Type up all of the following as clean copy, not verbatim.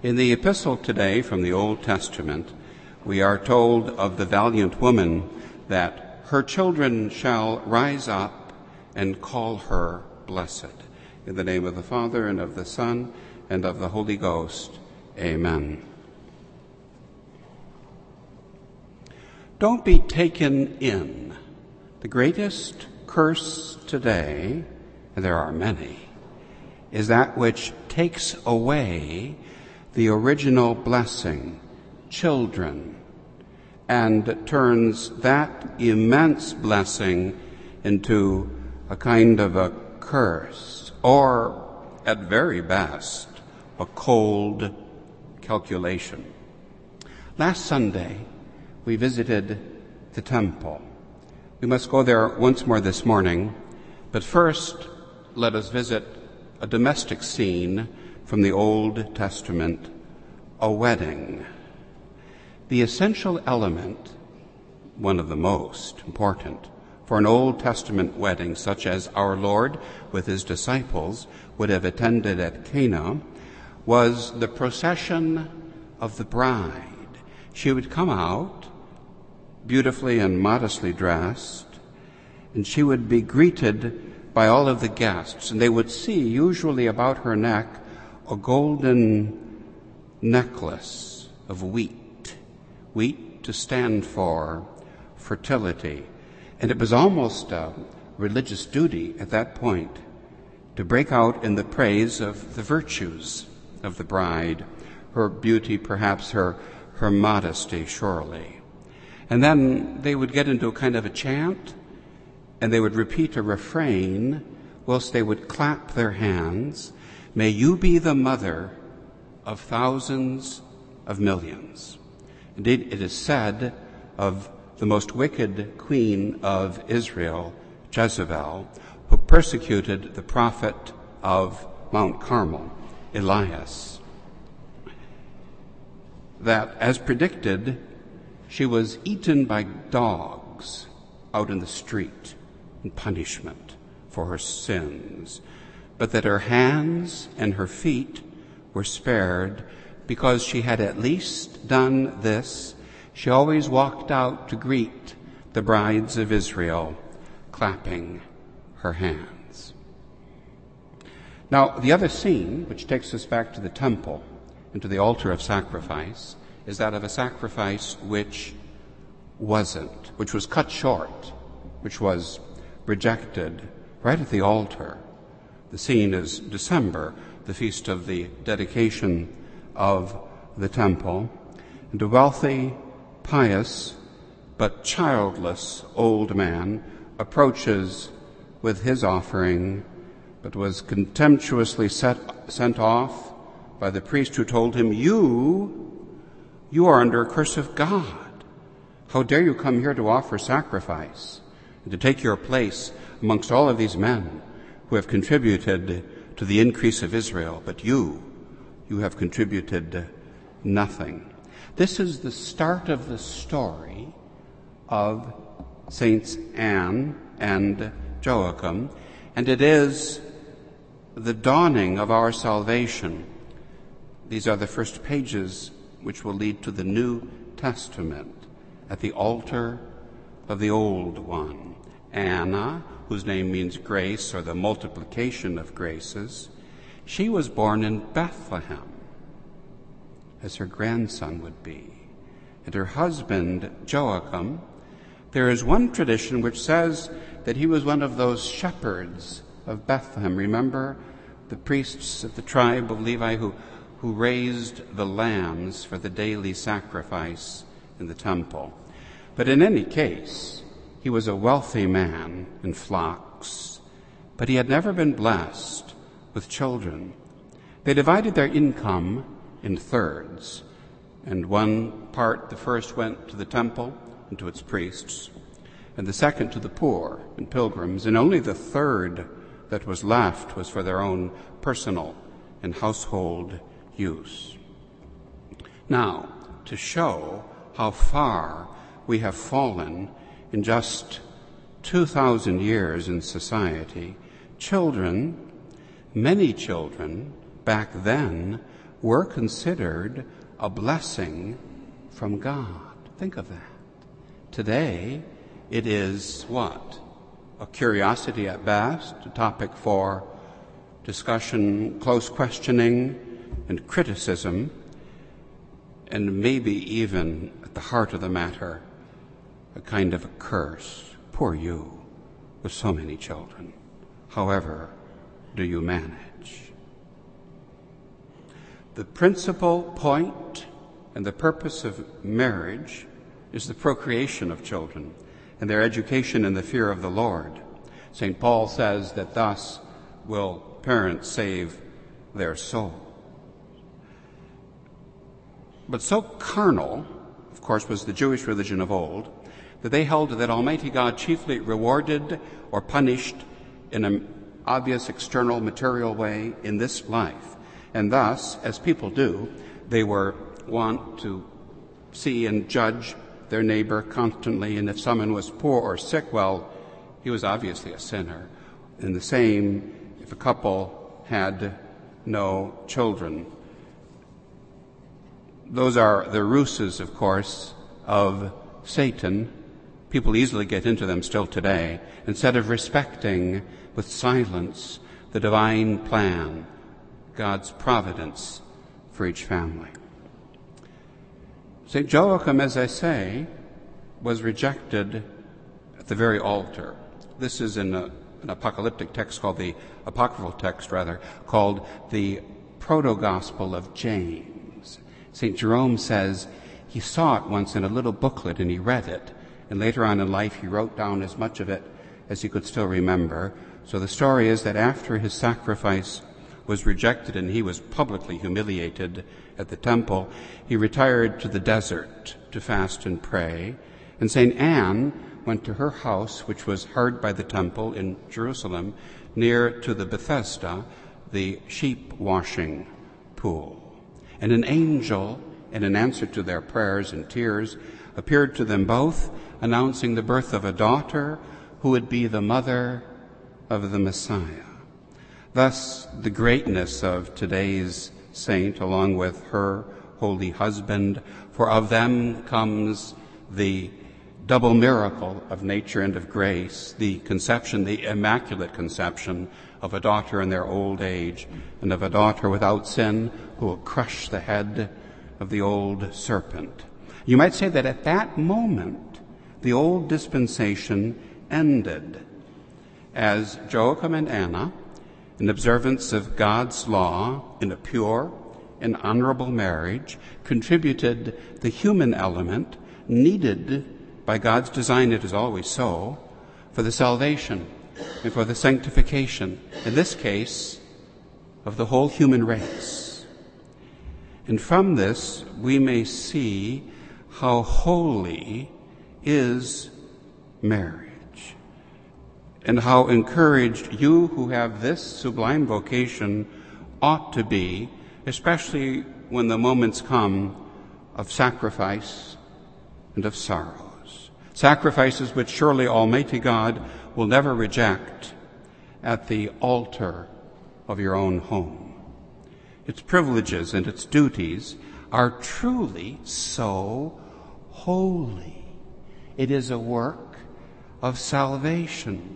In the epistle today from the Old Testament, we are told of the valiant woman that her children shall rise up and call her blessed. In the name of the Father, and of the Son, and of the Holy Ghost. Amen. Don't be taken in. The greatest curse today, and there are many, is that which takes away the original blessing, children, and turns that immense blessing into a kind of a curse, or at very best, a cold calculation. Last Sunday, we visited the temple. We must go there once more this morning, but first let us visit a domestic scene from the Old Testament, a wedding. The essential element, one of the most important, for an Old Testament wedding such as our Lord with his disciples would have attended at Cana, was the procession of the bride. She would come out beautifully and modestly dressed, and she would be greeted by all of the guests, and they would see, usually about her neck, a golden necklace of wheat to stand for fertility. And it was almost a religious duty at that point to break out in the praise of the virtues of the bride, her beauty, perhaps her modesty, surely. And then they would get into a kind of a chant, and they would repeat a refrain whilst they would clap their hands. May you be the mother of thousands of millions. Indeed, it is said of the most wicked queen of Israel, Jezebel, who persecuted the prophet of Mount Carmel, Elias, that, as predicted, she was eaten by dogs out in the street in punishment for her sins, but that her hands and her feet were spared because she had at least done this. She always walked out to greet the brides of Israel, clapping her hands. Now, the other scene, which takes us back to the temple and to the altar of sacrifice, is that of a sacrifice which was cut short, which was rejected right at the altar. The scene is December, the feast of the dedication of the temple, and a wealthy, pious, but childless old man approaches with his offering, but was contemptuously sent off by the priest, who told him, You are under a curse of God. How dare you come here to offer sacrifice and to take your place amongst all of these men who have contributed to the increase of Israel, but you have contributed nothing. This is the start of the story of Saints Anne and Joachim, and it is the dawning of our salvation. These are the first pages which will lead to the New Testament at the altar of the Old One. Anna, whose name means grace, or the multiplication of graces, she was born in Bethlehem, as her grandson would be. And her husband, Joachim, there is one tradition which says that he was one of those shepherds of Bethlehem. Remember the priests of the tribe of Levi who raised the lambs for the daily sacrifice in the temple. But in any case, he was a wealthy man in flocks, but he had never been blessed with children. They divided their income in thirds, and one part, the first, went to the temple and to its priests, and the second to the poor and pilgrims, and only the third that was left was for their own personal and household use. Now, to show how far we have fallen in just 2,000 years in society, children, many children back then, were considered a blessing from God. Think of that. Today, it is what? A curiosity at best, a topic for discussion, close questioning, and criticism, and maybe even at the heart of the matter, a kind of a curse. Poor you, with so many children. However do you manage? The principal point and the purpose of marriage is the procreation of children and their education in the fear of the Lord. St. Paul says that thus will parents save their soul. But so carnal, of course, was the Jewish religion of old, that they held that Almighty God chiefly rewarded or punished in an obvious external material way in this life. And thus, as people do, they were wont to see and judge their neighbor constantly, and if someone was poor or sick, well, he was obviously a sinner. And the same if a couple had no children. Those are the ruses, of course, of Satan. People easily get into them still today, instead of respecting with silence the divine plan, God's providence for each family. St. Joachim, as I say, was rejected at the very altar. This is in an apocalyptic text called the apocryphal text, called the Proto-Gospel of James. St. Jerome says he saw it once in a little booklet and he read it, and later on in life he wrote down as much of it as he could still remember. So the story is that after his sacrifice was rejected and he was publicly humiliated at the temple, he retired to the desert to fast and pray. And St. Anne went to her house, which was hard by the temple in Jerusalem, near to the Bethesda, the sheep washing pool. And an angel, in an answer to their prayers and tears, appeared to them both, announcing the birth of a daughter who would be the mother of the Messiah. Thus, the greatness of today's saint, along with her holy husband, for of them comes the double miracle of nature and of grace, the conception, the immaculate conception of a daughter in their old age, and of a daughter without sin who will crush the head of the old serpent. You might say that at that moment, the old dispensation ended, as Joachim and Anna, in observance of God's law in a pure and honorable marriage, contributed the human element needed by God's design, it is always so, for the salvation and for the sanctification, in this case, of the whole human race. And from this, we may see how holy is marriage, and how encouraged you who have this sublime vocation ought to be, especially when the moments come of sacrifice and of sorrows. Sacrifices which surely Almighty God will never reject at the altar of your own home. Its privileges and its duties are truly so holy. It is a work of salvation.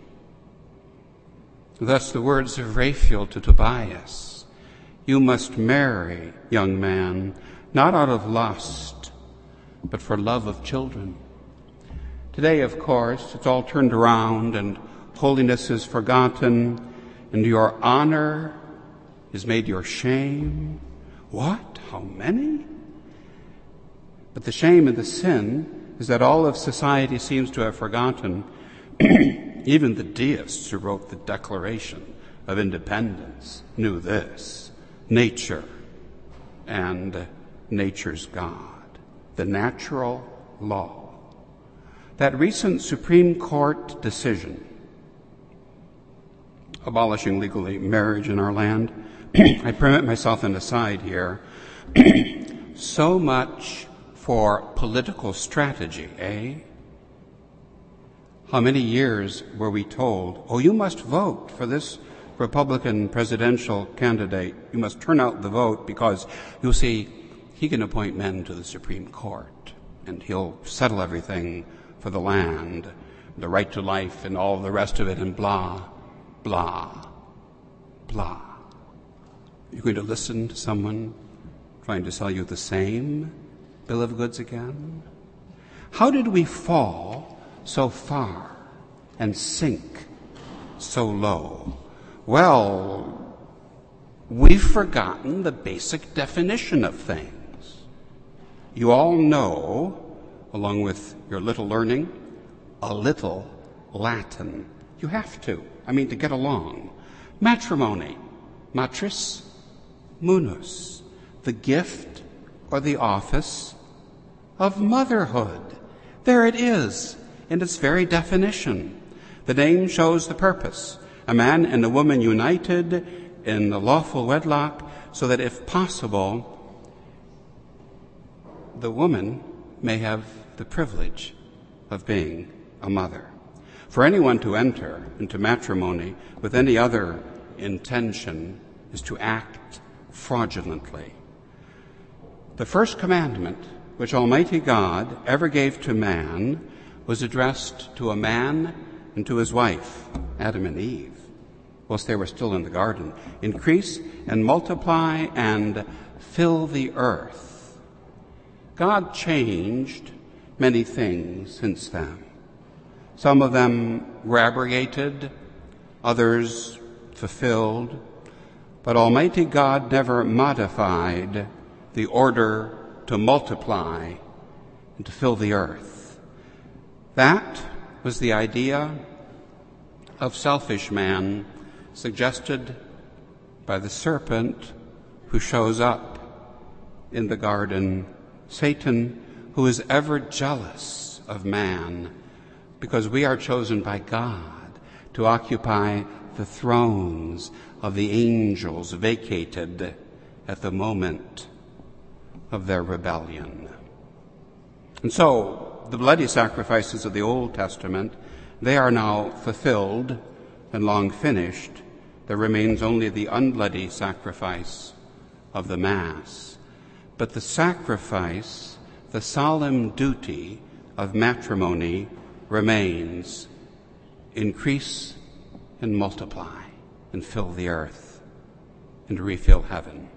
Thus the words of Raphael to Tobias, you must marry, young man, not out of lust, but for love of children. Today, of course, it's all turned around and holiness is forgotten and your honor is made your shame. What? How many? But the shame and the sin is that all of society seems to have forgotten. Even the deists who wrote the Declaration of Independence knew this. Nature and nature's God. The natural law. That recent Supreme Court decision abolishing legally marriage in our land, I permit myself an aside here, so much for political strategy, eh? How many years were we told, oh, you must vote for this Republican presidential candidate, you must turn out the vote, because you'll see he can appoint men to the Supreme Court, and he'll settle everything for the land, the right to life, and all the rest of it, and blah, blah, blah. You're going to listen to someone trying to sell you the same bill of goods again? How did we fall so far and sink so low? Well, we've forgotten the basic definition of things. You all know, along with your little learning, a little Latin. You have to. To get along. Matrimony. Matris, munus. The gift or the office of motherhood. There it is, in its very definition. The name shows the purpose. A man and a woman united in the lawful wedlock, so that if possible, the woman may have the privilege of being a mother. For anyone to enter into matrimony with any other intention is to act fraudulently. The first commandment which Almighty God ever gave to man was addressed to a man and to his wife, Adam and Eve, whilst they were still in the garden. Increase and multiply and fill the earth. God changed many things since then. Some of them were abrogated, others fulfilled, but Almighty God never modified the order to multiply and to fill the earth. That was the idea of selfish man, suggested by the serpent who shows up in the garden, Satan, who is ever jealous of man, because we are chosen by God to occupy the thrones of the angels vacated at the moment of their rebellion. And so, the bloody sacrifices of the Old Testament, they are now fulfilled and long finished. There remains only the unbloody sacrifice of the Mass. But the sacrifice, the solemn duty of matrimony remains. Increase and multiply and fill the earth and refill heaven.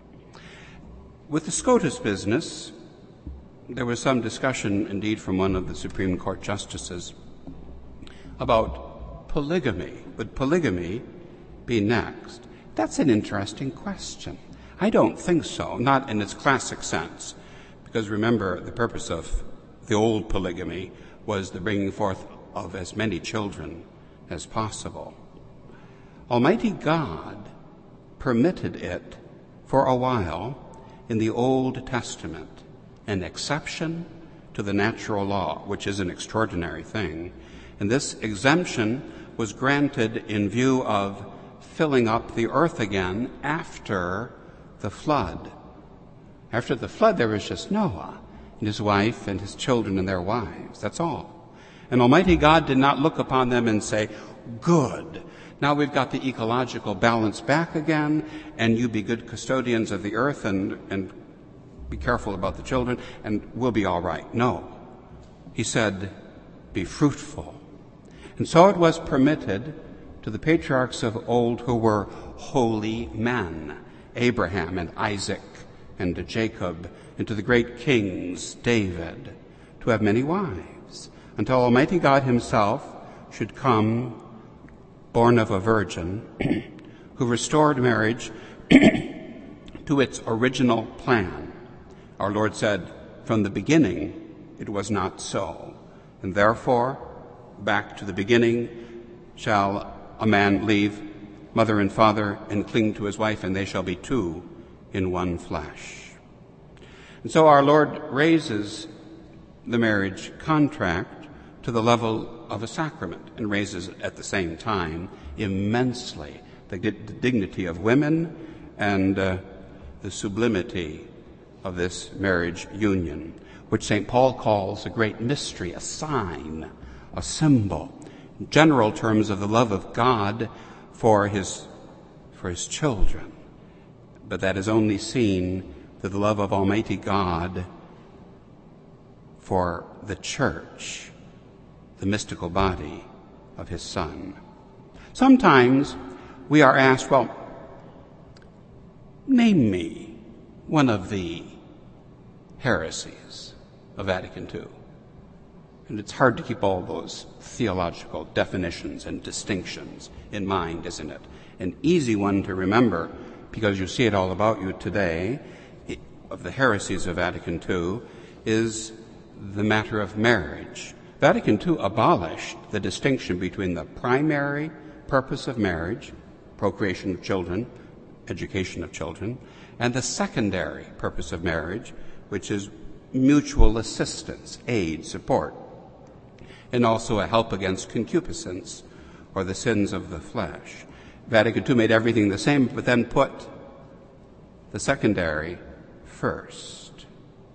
With the SCOTUS business, there was some discussion, indeed, from one of the Supreme Court justices about polygamy. Would polygamy be next? That's an interesting question. I don't think so, not in its classic sense, because remember, the purpose of the old polygamy was the bringing forth of as many children as possible. Almighty God permitted it for a while in the Old Testament, an exception to the natural law, which is an extraordinary thing. And this exemption was granted in view of filling up the earth again after the flood. After the flood, there was just Noah and his wife and his children and their wives. That's all. And Almighty God did not look upon them and say, good, now we've got the ecological balance back again, and you be good custodians of the earth and be careful about the children, and we'll be all right. No. He said, be fruitful. And so it was permitted to the patriarchs of old who were holy men, Abraham and Isaac and to Jacob, and to the great kings, David, to have many wives, until Almighty God himself should come, born of a virgin, who restored marriage to its original plan. Our Lord said, from the beginning it was not so, and therefore, back to the beginning, shall a man leave mother and father and cling to his wife, and they shall be two in one flesh. And so our Lord raises the marriage contract to the level of a sacrament, and raises at the same time immensely the dignity of women and the sublimity of this marriage union, which St. Paul calls a great mystery, a sign, a symbol, in general terms of the love of God for his for his children. But that is only seen through the love of Almighty God for the church, the mystical body of his Son. Sometimes we are asked, well, name me one of the heresies of Vatican II. And it's hard to keep all those theological definitions and distinctions in mind, isn't it? An easy one to remember, because you see it all about you today, of the heresies of Vatican II, is the matter of marriage. Vatican II abolished the distinction between the primary purpose of marriage, procreation of children, education of children, and the secondary purpose of marriage, which is mutual assistance, aid, support, and also a help against concupiscence or the sins of the flesh. Vatican II made everything the same, but then put the secondary first.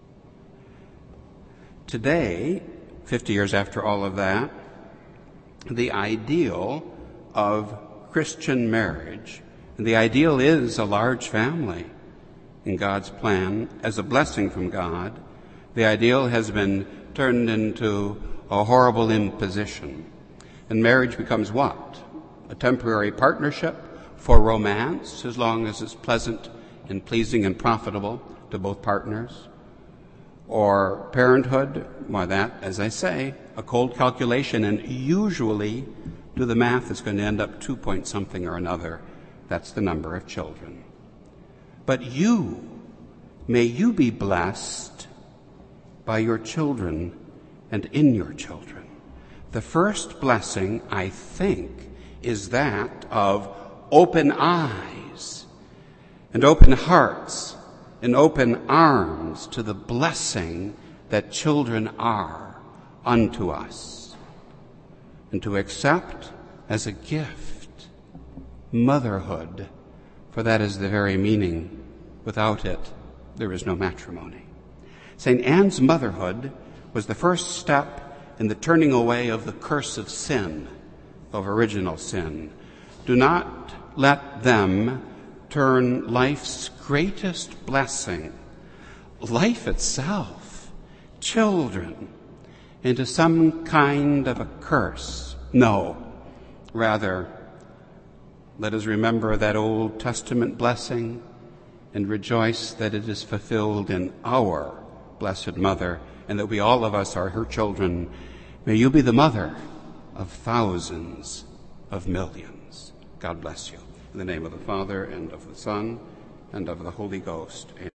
Today, 50 years after all of that, the ideal of Christian marriage, and the ideal is a large family in God's plan as a blessing from God. The ideal has been turned into a horrible imposition. And marriage becomes what? A temporary partnership for romance, as long as it's pleasant and pleasing and profitable to both partners. Or parenthood, well, that, as I say, a cold calculation, and usually, do the math, it's going to end up 2 point something or another. That's the number of children. But may you be blessed by your children and in your children. The first blessing, I think, is that of open eyes and open hearts and open arms to the blessing that children are unto us, and to accept as a gift motherhood, for that is the very meaning. Without it, there is no matrimony. St. Anne's motherhood was the first step in the turning away of the curse of sin, of original sin. Do not let them turn life's greatest blessing, life itself, children, into some kind of a curse. No, rather, let us remember that Old Testament blessing and rejoice that it is fulfilled in our Blessed Mother, and that we all of us are her children. May you be the mother of thousands of millions. God bless you. In the name of the Father, and of the Son, and of the Holy Ghost. Amen.